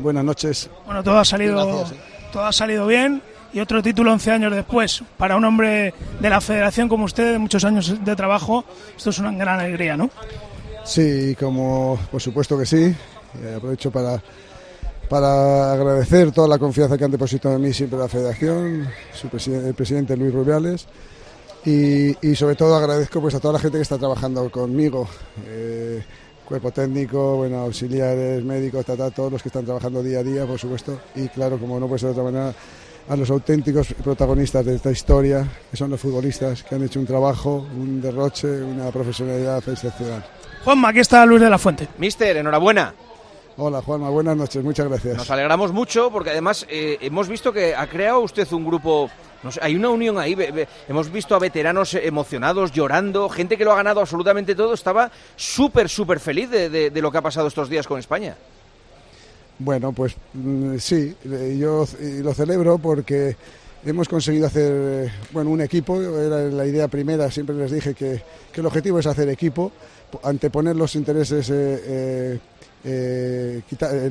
Buenas noches. Bueno, todo ha salido bien, y otro título 11 años después. Para un hombre de la federación como usted, de muchos años de trabajo, esto es una gran alegría, ¿no? Sí, como por supuesto que sí. Aprovecho para agradecer toda la confianza que han depositado en mí siempre la federación, el presidente Luis Rubiales, y sobre todo agradezco pues a toda la gente que está trabajando conmigo, cuerpo técnico, bueno, auxiliares, médicos, todos los que están trabajando día a día, por supuesto, y claro, como no puede ser de otra manera, a los auténticos protagonistas de esta historia, que son los futbolistas, que han hecho un trabajo, un derroche, una profesionalidad excepcional. Juanma, aquí está Luis de la Fuente. Mister, enhorabuena. Hola Juanma, buenas noches, muchas gracias. Nos alegramos mucho porque además hemos visto que ha creado usted un grupo, no sé, hay una unión ahí, hemos visto a veteranos emocionados, llorando, gente que lo ha ganado absolutamente todo, estaba súper feliz de lo que ha pasado estos días con España. Bueno, pues sí, yo lo celebro porque hemos conseguido hacer un equipo, era la idea primera, siempre les dije que el objetivo es hacer equipo, anteponer los intereses, que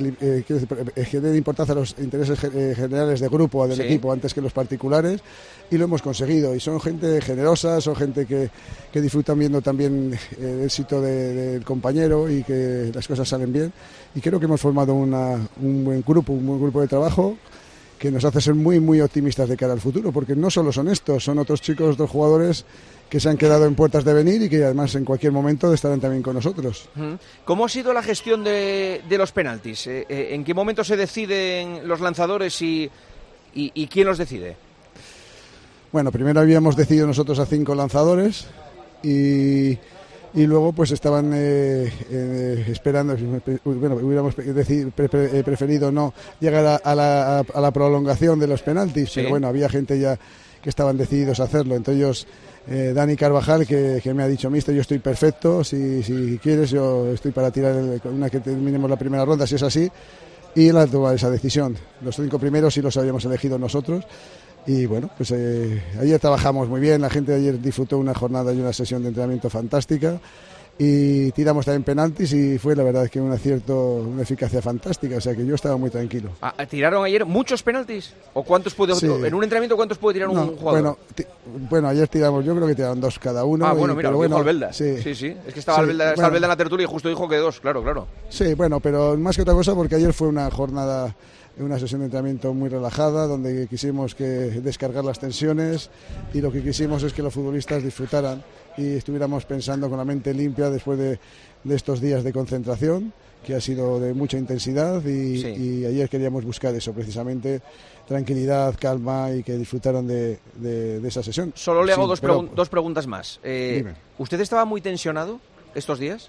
den importancia a los intereses generales de grupo, del equipo, antes que los particulares, y lo hemos conseguido. Y son gente generosa, son gente que disfrutan viendo también el éxito del compañero y que las cosas salen bien. Y creo que hemos formado un buen grupo de trabajo que nos hace ser muy optimistas de cara al futuro, porque no solo son estos, son otros chicos, otros jugadores que se han quedado en puertas de venir y que además en cualquier momento estarán también con nosotros. ¿Cómo ha sido la gestión de los penaltis? ¿En qué momento se deciden los lanzadores y quién los decide? Bueno, primero habíamos decidido nosotros a 5 lanzadores y luego pues estaban esperando. Bueno, hubiéramos preferido no llegar a la prolongación de los penaltis, pero bueno, había gente ya que estaban decididos a hacerlo. Entre ellos Dani Carvajal, que me ha dicho: mister, yo estoy perfecto, si quieres yo estoy para tirar una que terminemos la primera ronda, si es así, y él ha tomado esa decisión. Los 5 primeros sí los habíamos elegido nosotros. Y bueno, pues ayer trabajamos muy bien, la gente de ayer disfrutó una jornada y una sesión de entrenamiento fantástica y tiramos también penaltis y fue la verdad que un acierto, una eficacia fantástica, o sea que yo estaba muy tranquilo. ¿Tiraron ayer muchos penaltis? ¿O cuántos puede, en un entrenamiento cuántos puede tirar un jugador? Bueno, ayer tiramos, yo creo que tiraron 2 cada uno. Bueno, mira, lo dijo Albelda. Sí, es que estaba Albelda en la tertulia y justo dijo que 2, claro. Sí, bueno, pero más que otra cosa porque ayer fue una jornada, una sesión de entrenamiento muy relajada, donde quisimos descargar las tensiones y lo que quisimos es que los futbolistas disfrutaran y estuviéramos pensando con la mente limpia después de estos días de concentración, que ha sido de mucha intensidad y ayer queríamos buscar eso, precisamente tranquilidad, calma y que disfrutaran de esa sesión. Solo le hago dos preguntas más. ¿Usted estaba muy tensionado estos días?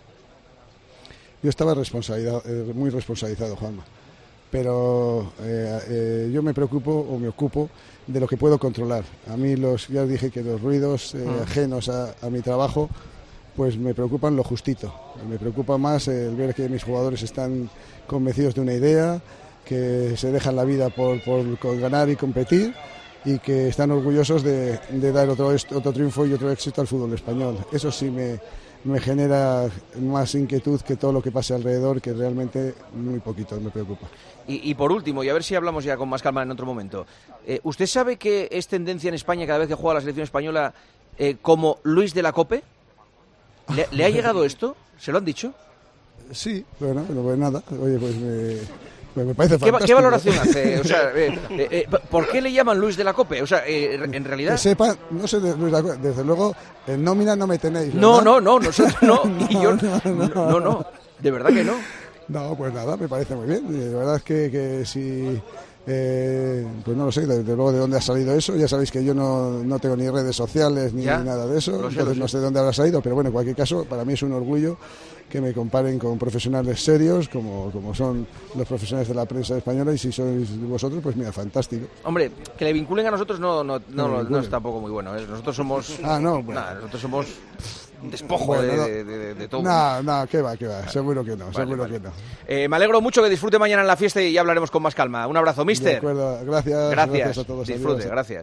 Yo estaba muy responsabilizado, Juanma. Pero yo me ocupo de lo que puedo controlar. A mí ya dije que los ruidos ajenos a mi trabajo pues me preocupan lo justito. Me preocupa más el ver que mis jugadores están convencidos de una idea, que se dejan la vida por ganar y competir y que están orgullosos de dar otro triunfo y otro éxito al fútbol español. Eso sí me genera más inquietud que todo lo que pase alrededor, que realmente muy poquito me preocupa. Y por último, y a ver si hablamos ya con más calma en otro momento, ¿usted sabe que es tendencia en España cada vez que juega la selección española como Luis de la Cope? ¿Le ha llegado esto? ¿Se lo han dicho? Sí, bueno, pues nada, oye, pues me parece fantástico. ¿Qué valoración hace? O sea, ¿por qué le llaman Luis de la Cope? O sea, en realidad... Que sepan, no sé de Luis de la Cope, desde luego, en nómina no me tenéis, ¿verdad? No, nosotros no, y yo no, de verdad que no. No, pues nada, me parece muy bien, de verdad es que si... pues no lo sé, desde luego de dónde ha salido eso. Ya sabéis que yo no tengo ni redes sociales ni nada de eso, entonces no sé de dónde habrá salido, pero bueno, en cualquier caso, para mí es un orgullo que me comparen con profesionales serios como son los profesionales de la prensa española, y si sois vosotros, pues mira, fantástico. Hombre, que le vinculen a nosotros no es tampoco muy bueno, ¿eh? Nosotros somos... nosotros somos despojo de todo. No, que va, seguro que no, seguro que no. Me alegro mucho, que disfrute mañana en la fiesta y ya hablaremos con más calma. Un abrazo, mister. De acuerdo, gracias a todos. Disfrute, Adiós. gracias.